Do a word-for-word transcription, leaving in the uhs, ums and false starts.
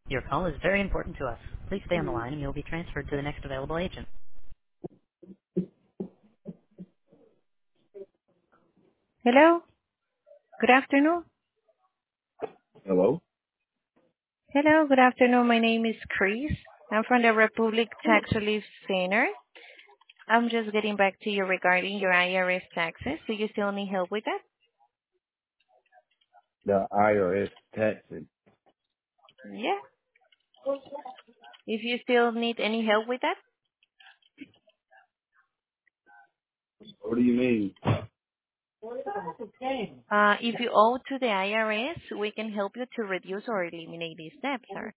Your call is very important to us. Please stay on the line and you'll be transferred to the next available agent. Hello. Good afternoon. Hello? Hello. Good afternoon. My name is Chris. I'm from the Republic Tax Relief Center. I'm just getting back to you regarding your I R S taxes. Do you still need help with that? The I R S taxing. Yeah. If you still need any help with that, What do you mean? uh, if you owe to the I R S, we can help you to reduce or eliminate these debts, sir.